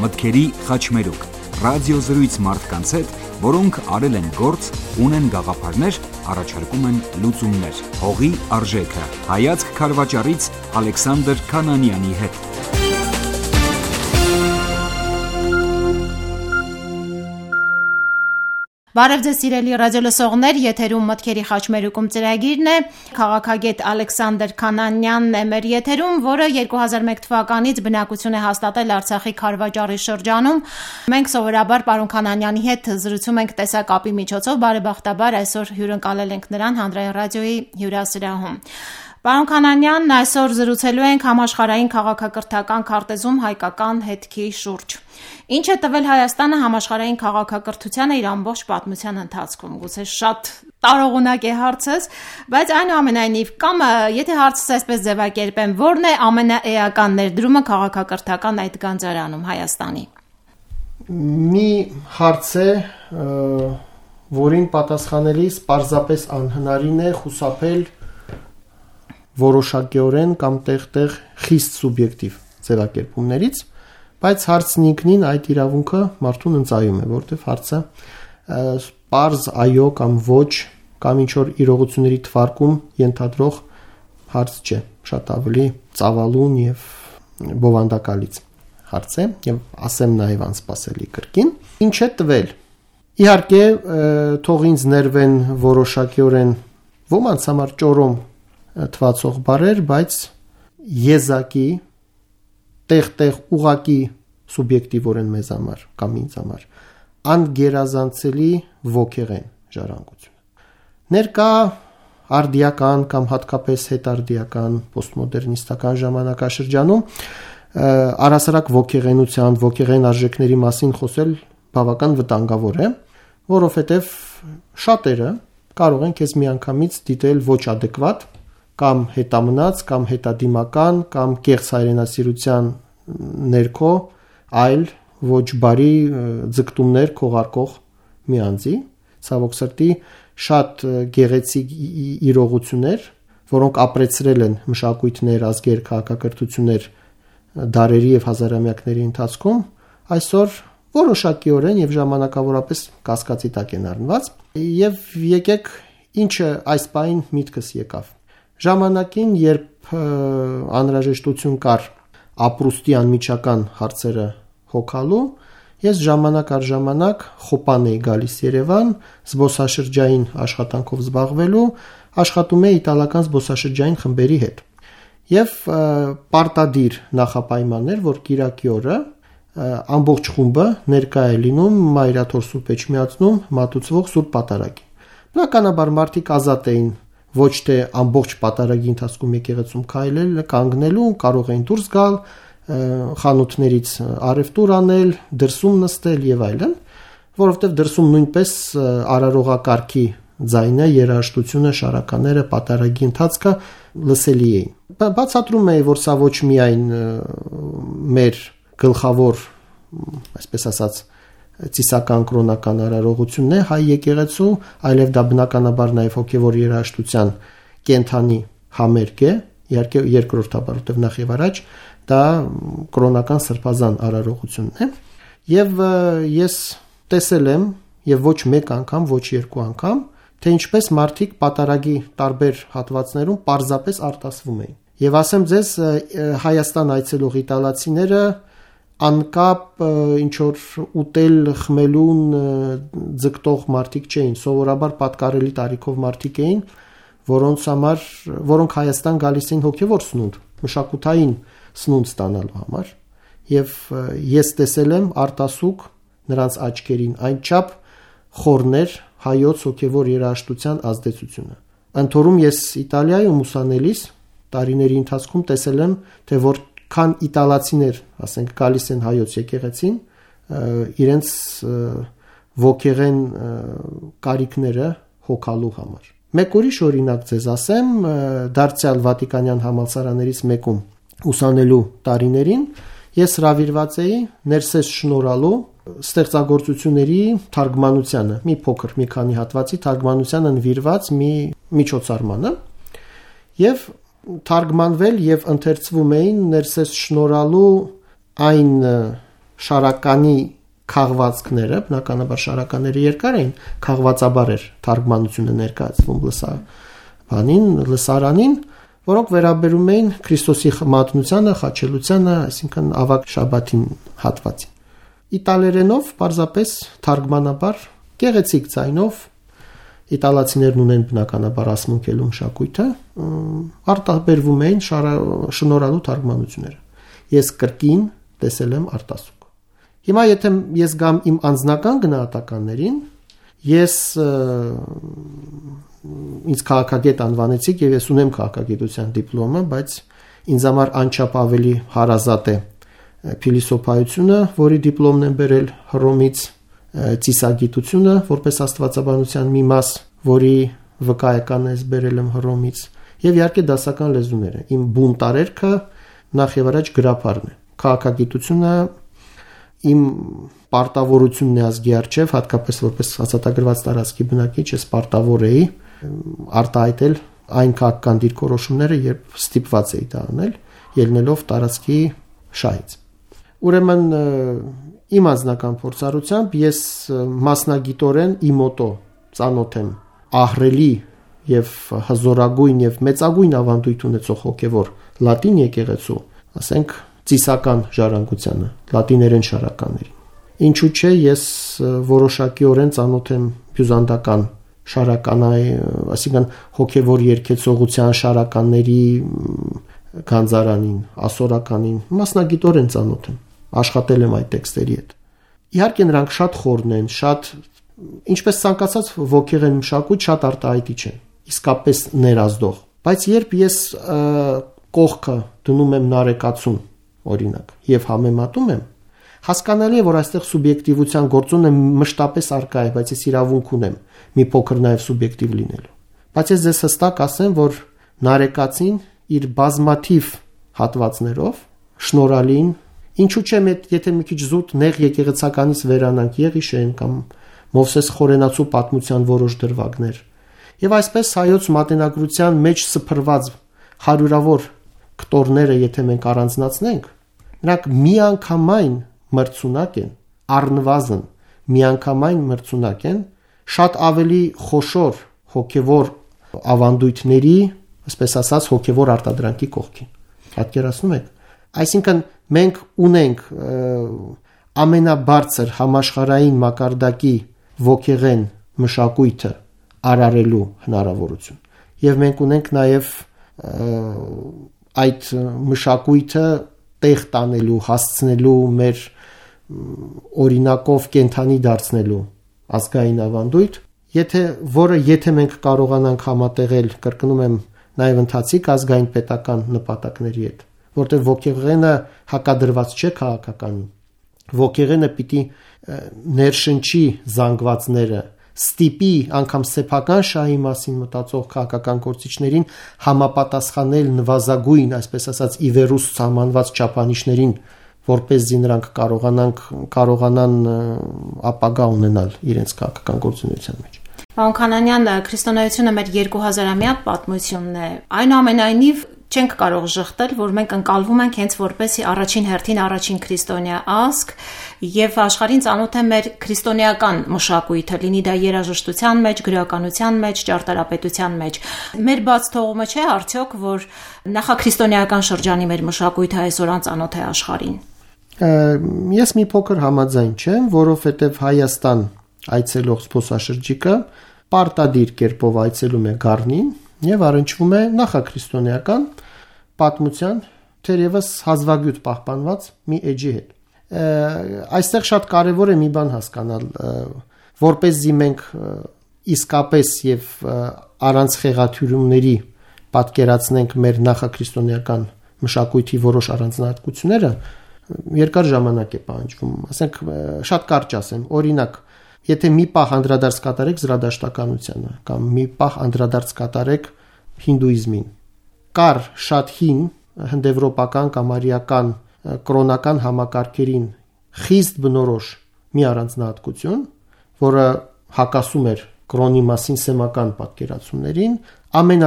մտքերի խաչմերուկ, ռադիոզրույց մարդկանց հետ, որոնք արել են գործ, ունեն գաղափարներ, առաջարկում են լուծումներ։ Հողի արժեքը։ Հայացք քարվաճառից Ալեքսանդր Քանանյանի հետ։ Բարև ձեզ սիրելի ռադիոլսողներ, եթերում մտքերի խաչմերուկում ծրագիրն է, քաղաքագետ Ալեքսանդր Քանանյանն է մեր եթերում, որը 2001 թվականից բնակություն է հաստատել Արցախի Քարվաճառի շրջանում։ Մենք սովորաբար պարոն Քանանյանի հետ զրուցում ենք տեսակապի միջոցով, բարեբախտաբար այսօր հյուրընկալել ենք նրան Հանրային ռադիոյի հյուրասրահում։ Պարոն Քանանյան, այսօր զրուցելու ենք համաշխարհային քաղաքակրթական քարտեզում հայկական հետքի շուրջ։ Ինչ է տվել Հայաստանը համաշխարհային քաղաքակրթությանը իր ամբողջ պատմության ընթացքում։ Գուցե շատ տարողունակ է հարցս, բայց այնուամենայնիվ, կամ եթե հարցս այսպես ձևակերպեմ, ո՞րն է ամենաէական ներդրումը քաղաքակրթական այդ գանձարանում Հայաստանի։ Մի հարց է, որին պատասխանելիս պարզապես անհնարին է խուսափել որոշակիորեն կամ տեղ-տեղ խիստ սուբյեկտիվ ձևակերպումներից, բայց հարցն ինքնին այդ իրավունքը մարդուն ընծայում է, որտեղ հարցը պարզ այո կամ ոչ կամ ինչ-որ իրողությունների թվարկում ենթադրող հարց չէ, շատ ավելի ծավալուն եւ բովանդակալից հարց է, եւ ասեմ նաեւ անսպասելի կրկին, ինչ է տվել։ Իհարկե, թող ինձ ներվեն որոշակիորեն ոմանց համար ճորոմ թվացող բառեր, բայց եզակի տեղ-տեղ ուղակի սուբյեկտիվորեն մեզ համար կամ ինձ համար անգերազանցելի ոգեղեն ժառանգություն։ Ներկա արդիական կամ հատկապես հետարդիական պոստմոդեռնիստական ժամանակաշրջանում առհասարակ ոգեղենության, ոգեղեն արժեքների մասին խոսել բավական վտանգավոր է, որովհետև շատերը կարող են քեզ միանգամից դիտել ոչ adekvat կամ հետամնաց, կամ հետադիմական, կամ կեղծ հայրենասիրության ներքո այլ ոչ բարի ձգտումներ քողարկող մի անձի, ցավոք սրտի շատ գեղեցիկ իրողություններ, որոնք ապրեցրել են մշակույթներ, ազգեր, քաղաքակրթություններ դարերի եւ հազարամյակների ընթացքում, այսօր որոշակիորեն եւ ժամանակավորապես կասկածի տակ են առնված, եւ եկեք ինչը այս պահին միտքս եկավ։ Ժամանակին, երբ անհրաժեշտություն կար ապրուստի անմիջական հարցերը հոգալու, ես ժամանակ առ ժամանակ խոպան էի գալիս Երևան, զբոսաշրջային աշխատանքով զբաղվելու, աշխատում էի իտալական զբոսաշրջային խմբերի հետ։ Եվ պարտադիր նախապայմաններ, որ կիրակի օրը ամբողջ խումբը ներկա է լինում Մայրաթոր Սուրբ Էջմիածնում մատուցվող Սուրբ Պատարագի։ Բնականաբար մարդիկ ազատ էին ոչ թե ամբողջ պատարագի ընթացքում եկեղեցում քայլել, կանգնելու, կարող էին դուրս գալ, խանութներից առևտուր անել, դրսում նստել եւ այլն, որովհետեւ դրսում նույնպես արարողակարգի ձայնը, երաժշտությունը, շարակաները, պատարագի ընթացքը լսելի էին։ Բացատրում էի, որ սա ոչ միայն մեր գլխավոր, այսպես ասած, ծիսական կրոնական արարողությունն է հայ եկեղեցու, այլև դա բնականաբար նաև հոգևոր երաժշտության կենթանի համերգ է, իհարկե երկրորդաբար, որտեղ նախ եւ առաջ դա կրոնական սրբազան արարողությունն է, եւ ես տեսել եմ եւ ոչ մեկ անգամ, ոչ երկու անգամ, թե ինչպես մարդիկ պատարագի տարբեր հատվածներում պարզապես արտասվում էին։ Եվ ասեմ ձեզ, Հայաստան այցելող իտալացիները անկապ ինչ որ ուտել խմելուն ձգտող մարդիկ չէին, սովորաբար պատկառելի տարիքով մարդիկ էին, որոնք Հայաստան գալիս էին հոգևոր սնունդ, մշակութային սնունդ ստանալու համար, եւ ես տեսել եմ արտասուք նրանց աչքերին այնչափ խորներ հայոց հոգևոր երաժշտության ազդեցությունը։ Ընթորում ես Իտալիայում ուսանելիս տարիների ընթացքում տեսել եմ, թե որքան իտալացիներ, ասենք, գալիս են հայոց եկեղեցին, իրենց ոգեղեն կարիքները հոգալու համար։ Մեկ ուրիշ օրինակ ձեզ ասեմ, դարձյալ Վատիկանյան համալսարաններից մեկում ուսանելու տարիներին ես հրավիրված էի ներսես շնորհալու ստեղծագործությունների թարգմանությանը, մի փոքր մի քանի հատվածի թարգմանությանը նվիրված մի միջոցառմանը, եւ թարգմանվել եւ ընթերցվում էին ներսես շնորհալու այն շարականի քաղվածքները, բնականաբար շարականները երկար էին, քաղվածաբար էր թարգմանությունը ներկայացվում լսարանին, որոնք վերաբերում էին Քրիստոսի մատնությանը, խաչելությանը, այսինքն ավագ շաբաթին հատվածին։ Իտալերենով պարզապես թարգմանաբար գեղեցիկ ձայնով իտալացիներն ունեն բնականաբար ասմունքելու մշակույթը, արտաբերվում էին շնորհալու թարգմանությունները։ Ես կրկին տեսել եմ արտասուք։ Հիմա եթե ես գամ իմ անձնական գնահատականներին, ես ինձ քաղաքագետ անվանեցիք եւ ես ունեմ քաղաքագիտության դիպլոմը, բայց ինձ համար անչափ ավելի հարազատ է փիլիսոփայությունը, որի դիպլոմն եմ բերել Հռոմից, ծիսագիտությունը, որպես աստվածաբանության մի մաս, որի վկայական ես բերել եմ Հռոմից, եւ իհարկե դասական լեզուները։ Իմ բուն տարերքը նախ եւ առաջ գրապարն է։ Քաղաքագիտությունը իմ պարտավորությունն է ազգի առջև, հատկապես որպես ազատագրված տարածքի բնակիչ, ես պարտավոր էի արտահայտել այն քաղաքական դիրքորոշումները, երբ ստիպված էի դա անել, ելնելով տարածքի շահից։ Ուրեմն իմ անձնական փորձառությամբ ես մասնագիտորեն իմոտո ծանոթ եմ ահռելի եւ հզորագույն եւ մեծագույն ավանդույթ ունեցող հոգեվոր լատին եկեղեցու, ասենք ծիսական ժառանգությանը, լատիներեն շարականներին։ Ինչու՞ չէ, ես որոշակիորեն ծանոթ եմ բյուզանդական շարականայի, այսինքն հոգևոր երգեցողության շարականների գանձարանին, ասորականին, մասնագիտորեն ծանոթ եմ, աշխատել եմ այդ տեքստերի հետ։ Իհարկե նրանք շատ խորն են, շատ, ինչպես ցանկացած ոգեղեն մշակույթ, շատ արտահայտիչ են, իսկապես ներազդող։ Բայց երբ ես կողքը դնում եմ նարեկացուն, օրինակ, եւ համեմատում եմ, հասկանալի է, որ այստեղ սուբյեկտիվության գործոնը մշտապես արկա է, բայց ես իրավունք ունեմ մի փոքր նաեւ սուբյեկտիվ լինելու։ Բայց ես ձեզ հստակ ասեմ, որ նարեկացին իր բազմաթիվ հատվածներով շնորհալին, ինչու՞ չէ, եթե մի քիչ զուտ նեղ եկեղեցականից վերանանք Եղիշեն կամ Մովսես Խորենացու պատմության որոշ դրվագներ, եւ այսպես հայոց մատենագրության մեջ սփռված հարյուրավոր կտորները, եթե մենք առանձնացնենք, նրանք միանգամայն մրցունակ են, առնվազն միանգամայն մրցունակ են շատ ավելի խոշոր հոգևոր ավանդույթների, այսպես ասած, հոգևոր արտադրանքի կողքին։ Պատկերացնում եք։ Այսինքն մենք ունենք ամենաբարձր համաշխարհային մակարդակի ոգեղեն մշակույթը արարելու հնարավորություն։ Եվ մենք ունենք նաև այդ մշակույթը տեղ տանելու, հասցնելու, մեր օրինակով կենթանի դարձնելու ազգային ավանդույթ, եթե մենք կարողանանք համատեղել, կրկնում եմ, նաև ընթացիկ ազգային պետական նպատակների հետ, որտեղ ոգեղենը հակադրված չէ քաղաքականին, ոգեղենը պիտի ներշնչի զանգվածները, ստիպի անգամ սեփական շահի մասին մտածող քաղաքական գործիչներին համապատասխանել նվազագույն, այսպես ասած, իվերուս սահմանված չափանիշներին, որպեսզի նրանք կարողանան ապագա ունենալ իրենց քաղաքական գործունեության մեջ։ Պարոն Քանանյան, քրիստոնեությունը մեր 2000-ամյա պատմությունն է։ Այնուամենայնիվ չենք կարող ժխտել, որ մենք ընկալվում ենք հենց որպեսի առաջին հերթին առաջին քրիստոնյա ազգ եւ աշխարհին ծանոթ է մեր քրիստոնեական մշակույթը, լինի դա երաժշտության մեջ, գրականության մեջ, ճարտարապետության մեջ։ Մեր բաց թողումը չէ արդյոք, որ նախաքրիստոնեական շրջանի մեր մշակույթը այսօր անծանոթ է աշխարհին։ Ես մի փոքր համաձայն չեմ, որովհետեւ Հայաստան այցելող զբոսաշրջիկը պարտադիր կերպով այցելում է Գառնին եւ առնչվում է նախաքրիստոնեական պատմության թերևս հազվագյուտ պահպանված մի էջի հետ։ Այստեղ շատ կարևոր է մի բան հասկանալ, որպեսզի մենք իսկապես եւ առանց խեղաթյուրումների պատկերացնենք մեր նախաքրիստոնեական մշակույթի որոշ առանձնահատկությունները, երկար ժամանակ է պահանջվում, ասենք շատ կարճ ասեմ, օրինակ, եթե մի պահ անդրադարձ կատարեք զրադաշտականությանը կամ մի պահ անդրադարձ կատարեք հինդուիզմին, կար շատ հին հնդեվրոպական կամ արիական կրոնական համակարգերին խիստ բնորոշ մի առանձնահատկություն, որը հակասում էր կրոնի մասին սեմական պատկերացումներին,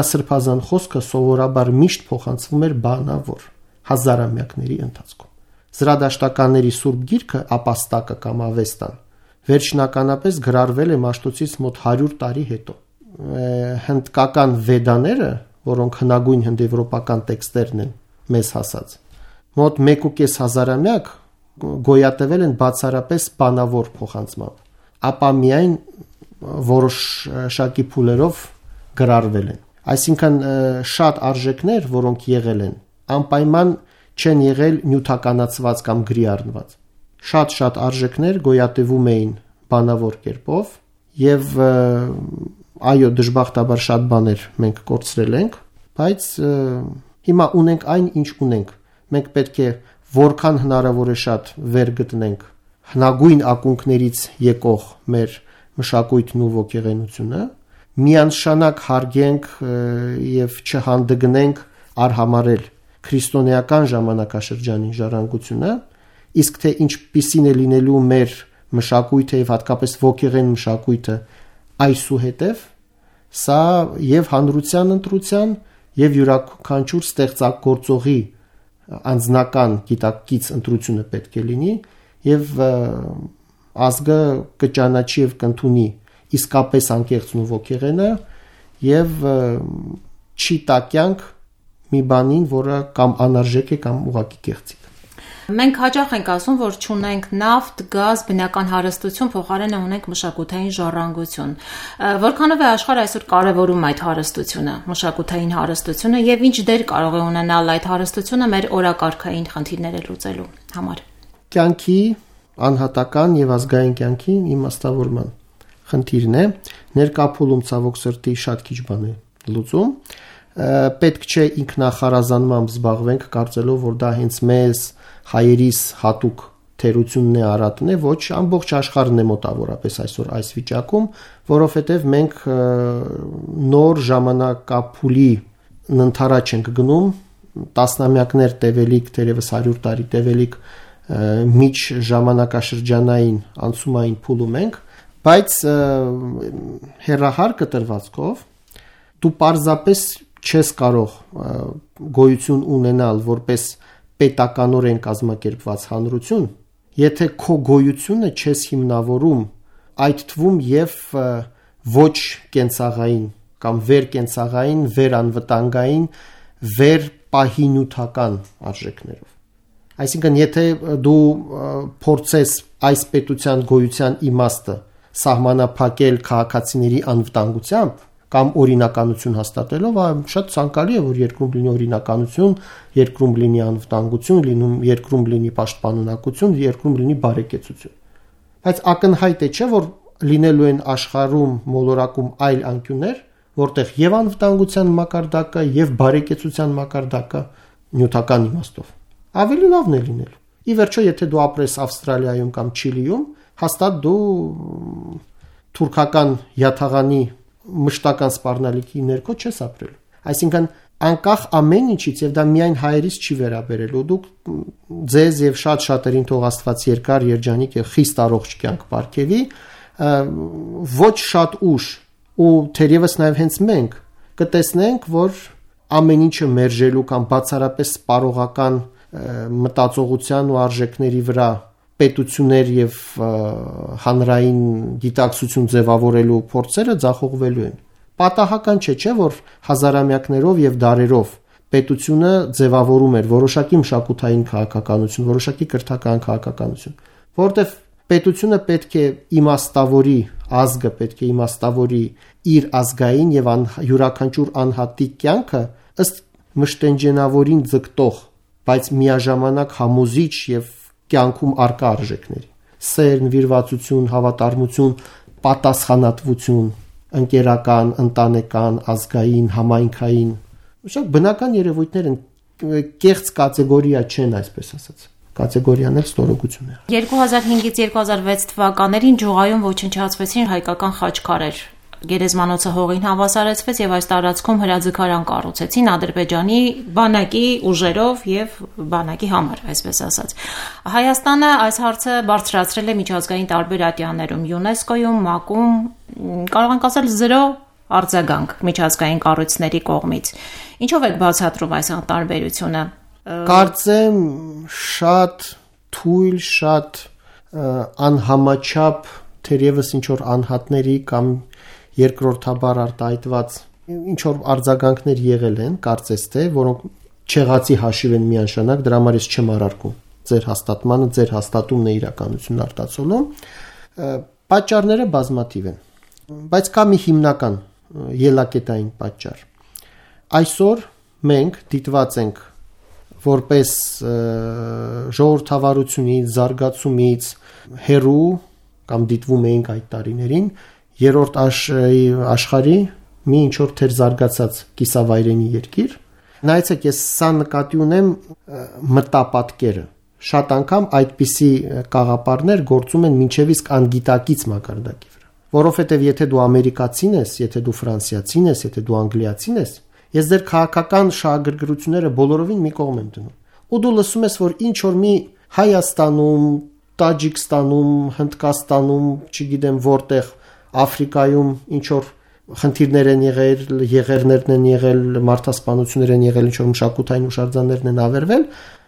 ամենասրբազան խոսքը սովորաբար միշտ փոխանցվում էր բանավոր հազարամյակների ընթացքում։ Զրադաշտականների Սուրբ Գիրքը ապաստակը կամ Ավեստան վերջնականապես գրառվել է Մաշտոցից մոտ 100 տարի հետո։ Հնդկական վեդաները, որոնք հնագույն հնդեվրոպական տեքստերն են մեզ հասած, մոտ 1.5 հազարամյակ գոյատևել են բացառապես բանավոր փոխանցմամբ, ապա միայն որոշակի փուլերով գրառվել են։ Այսինքն շատ արժեքներ, որոնք եղել են, անպայման չեն եղել նյութականացված կամ գրի առնված։ Շատ արժեքներ գոյատևում էին բանավոր կերպով եւ այո, դժբախտաբար շատ բաներ մենք կորցրել ենք, բայց հիմա ունենք այն, ինչ ունենք։ Մենք պետք է որքան հնարավոր է շատ վեր գտնենք հնագույն ակունքներից եկող մեր մշակույթն ու ոգեղենությունը, միանշանակ հարգենք եւ չհանդգնենք արհամարել քրիստոնեական ժամանակաշրջանի ժառանգությունը, իսկ թե ինչպիսին է լինելու մեր մշակույթը եւ հատկապես ոգեղեն մշակույթը այսուհետև, սա եւ հանրության ընտրության եւ յուրաքանչյուր ստեղծագործողի անձնական գիտակից ընտրությունը պետք է լինի եւ ազգը կճանաչի եւ կընդունի իսկապես անկեղծն ու ոգեղենը եւ չի տա կյանք մի բանին, որը կամ անարժեք է կամ ուղղակի կեղծիկ։ Մենք հաճախ ենք ասում, որ չունենք նավթ, գազ, բնական հարստություն, փոխարենը ունենք մշակութային ժառանգություն։ Որքանով է աշխարհը այսօր կարևորում այդ հարստությունը, մշակութային հարստությունը եւ ինչ դեր կարող է ունենալ այդ հարստությունը մեր օրակարգային խնդիրները լուծելու համար։ Կյանքի անհատական եւ ազգային կյանքի իմաստավորման խնդիրն է, ներկա փուլում ցավոք սրտի շատ քիչ բան է լուծում։ Պետք չէ ինքնախարազանմամբ զբաղվենք, կարծելով, որ դա հենց մեզ հայերիս հատուկ թերությունն է, արատն է, ոչ, ամբողջ աշխարհն է մոտավորապես այսօր այս վիճակում, որովհետև մենք նոր ժամանակափուլի ընթരാճ ենք գնում, տասնամյակներ տևելիք, թերևս 100 տարի տևելիք միջ ժամանակաշրջանային անցումային փուլում ենք, բայց հերահար կտրվածքով դու պարզապես չես կարող գոյություն ունենալ որպես պետականորեն կազմակերպված հանրություն, եթե քո գոյությունը չես հիմնավորում այդ թվում եւ ոչ կենցաղային կամ վերկենցաղային, վերանվտանգային, վերպահինյութական արժեքներով։ Այսինքն, եթե դու փորձես այս պետության գոյության իմաստը սահմանափակել քաղաքացիների անվտանգությամբ կամ օրինականություն հաստատելով, շատ ցանկալի է, որ երկրում լինի օրինականություն, երկրում լինի անվտանգություն, երկրում լինի պաշտպանունակություն, երկրում լինի բարեկեցություն։ Բայց ակնհայտ է, չէ, որ լինելու են աշխարհում մոլորակում այլ անկյուններ, որտեղ եւ անվտանգության մակարդակը եւ բարեկեցության մակարդակը նյութական իմաստով ավելի լավն է լինելու։ Ի վերջո, եթե դու ապրես Ավստրալիայում կամ Չիլիում, հաստատ դու թուրքական յաթաղանի մշտական սպառնալիքի ներքո չես ապրելու։ Այսինքն, անկախ ամեն ինչից, եւ դա միայն հայերից չի վերաբերելու, դուք ձեզ եւ շատ շատերին թող Աստված երկար երջանիկ եւ խիստ առողջ կյանք պարգևի, ոչ շատ ուշ ու թերևս նաեւ հենց մենք կտեսնենք, որ ամեն ինչը մերժելու կամ բացառապես սպառողական մտածողության ու արժեքների վրա պետություններ եւ հանրային գիտակցություն ձևավորելու փորձերը ձախողվելու են։ Պատահական չէ, որ հազարամյակներով եւ դարերով պետությունը ձևավորում էր որոշակի մշակութային քաղաքականություն, որոշակի կրթական քաղաքականություն, որտեղ պետությունը պետք է իմաստավորի, ազգը պետք է իմաստավորի իր ազգային եւ յուրաքանչյուր անհատի կյանքը ըստ մշտենջենավորին ձգտող, բայց միաժամանակ համոզիչ եւ կյանքում արկա արժեքների։ Սեր, նվիրվածություն, հավատարմություն, պատասխանատվություն, ընկերական, ընտանեկան, ազգային, համայնքային, շատ բնական երևույթներ են, կեղծ կատեգորիա չեն, այսպես ասած։ Կատեգորիան էլ ստորոգություն է։ 2005-ից 2006 թվականներին Ջուղայում ոչնչացվեցին հայկական խաչքարեր։ Գերեզմանոցը հողին հավասարեցվեց եւ այս տարածքում հրաձգարան կառուցեցին Ադրբեջանի բանակի ուժերով եւ բանակի համար, այսպես ասած։ Հայաստանը այս հարցը բարձրացրել է միջազգային տարբեր ատյաններում, ՅՈՒՆԵՍԿՕ-ում, ՄԱԿ-ում, կարող ենք ասել 0 արձագանք միջազգային կառույցների կողմից։ Ինչով եք բացատրում այս անտարբերությունը։ Կարծեմ շատ թույլ, շատ անհամաչափ, թերևս ինչ որ անհատների կամ երկրորդաբար արտահայտված ինչ որ արձագանքներ եղել են, կարծես թե, որոնք չեղածի հաշիվ են միանշանակ, դրա համար ես չեմ առարկում ձեր հաստատմանը, ձեր հաստատումն է իրականությունն արտացոլում։ Պատճառները բազմաթիվ են, բայց կա մի հիմնական ելակետային պատճառ։ Այսօր մենք դիտված ենք որպես ժողովրդավարությունից, զարգացումից հեռու կամ դիտվում էինք այդ տարիներին երրորդ աշխարհի մի ինչ որ թեր զարգացած կիսավայրենի երկիր։ Նայեցեք, ես սա նկատի ունեմ մտապատկերը։ Շատ անգամ այդպիսի կաղապարներ գործում են մինչև իսկ անգիտակից մակարդակի վրա, որովհետև եթե դու ամերիկացին ես, եթե դու ֆրանսիացին ես, եթե դու անգլիացին ես, ես ձեր քաղաքական շահագրգռությունները բոլորովին մի կողմ եմ դնում։ Ու դու լսում ես, որ ինչ որ մի Հայաստանում, Տաջիկստանում, Հնդկաստանում, չգիտեմ որտեղ, Աֆրիկայում ինչ որ խնդիրներ են եղել, եղերներ են եղել, մարդասպանություններ են եղել, ինչ որ մշակութային հուշարձաններ են ավերվել,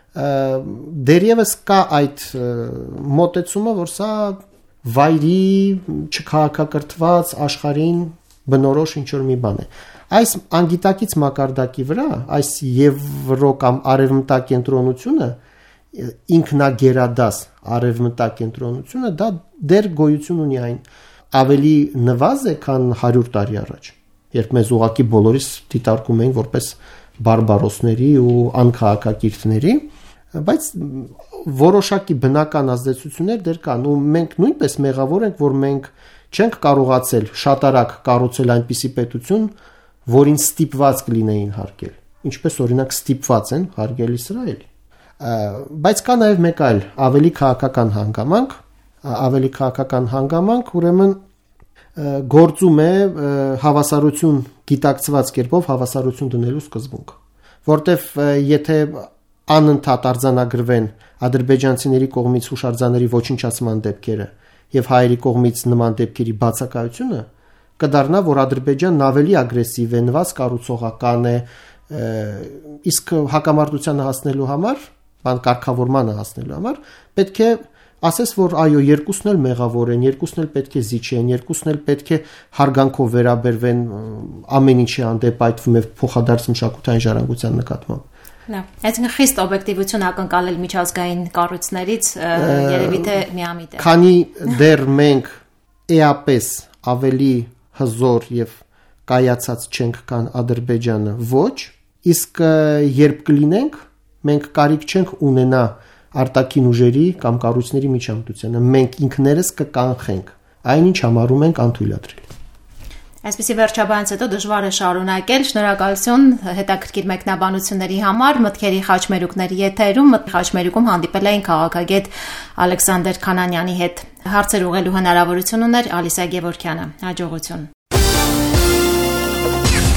դերևս կա այդ մոտեցումը, որ սա վայրի չքաղաքակրթված աշխարհին բնորոշ ինչ որ մի բան է։ Այս անգիտակից մակարդակի վրա այս եվրո կամ արևմտակ կենտրոնությունը ինքնագերադաս արևմտակ կենտրոնությունը դա դեռ գոյություն ունի այն ավելի նվազ է, քան 100 տարի առաջ, երբ մեզ ուղղակի բոլորիս դիտարկում էին որպես բարբարոսների ու անքաղաքակիրթների, բայց որոշակի բնական ազդեցություններ դեռ կան ու մենք նույնպես մեղավոր ենք, որ մենք չենք կարողացել շատ արագ կառուցել այնպիսի պետություն, որին ստիպված կլինեին հարգել, ինչպես օրինակ ստիպված են հարգել Իսրայելի։ Բայց կա նաև մեկ այլ ավելի քաղաքական հանգամանք, ուրեմն գործում է հավասարություն գիտակցված կերպով հավասարություն դնելու սկզբունք, որտեվ եթե անընդհատ արձանագրվեն ադրբեջանցիների կողմից հուշարձանների ոչնչացման դեպքերը եւ հայերի կողմից նման դեպքերի բացակայությունը, կդառնա, որ Ադրբեջանն ավելի ագրեսիվ է, նվազ կառուցողական է, իսկ հակամարտությանը հասնելու համար, կարգավորմանը հասնելու համար, պետք է ասես, որ այո, երկուսն էլ մեղավոր են, երկուսն էլ պետք է զիջեն, երկուսն էլ պետք է հարգանքով վերաբերվեն ամեն ինչի հանդեպ այդվում է փոխադարձ մշակութային ժառանգության նկատմամբ։ Այսինքն խիստ օբյեկտիվություն ակնկալել միջազգային կառույցներից երևի թե միամիտ է։ Քանի դեռ մենք էապես ավելի հզոր եւ կայացած չենք, քան Ադրբեջանը, ոչ, իսկ երբ կլինենք, մենք կարիք չենք ունենա արտաքին ուժերի կամ կառույցների միջամտությանը, մենք ինքներս կկանխենք այնինչ համարում ենք անթույլատրելի։ Այսպեսի վերջաբանից հետո դժվար է շարունակել։ Շնորհակալություն հետաքրքիր մեկնաբանությունների համար։ Մտքերի խաչմերուկների եթերում խաչմերուկում հանդիպել էին քաղաքագետ Ալեքսանդր Քանանյանի հետ։ Հարցեր ուղղելու հնարավորություն ուներ Ալիսա Գևորգյանը։ Հաջողություն։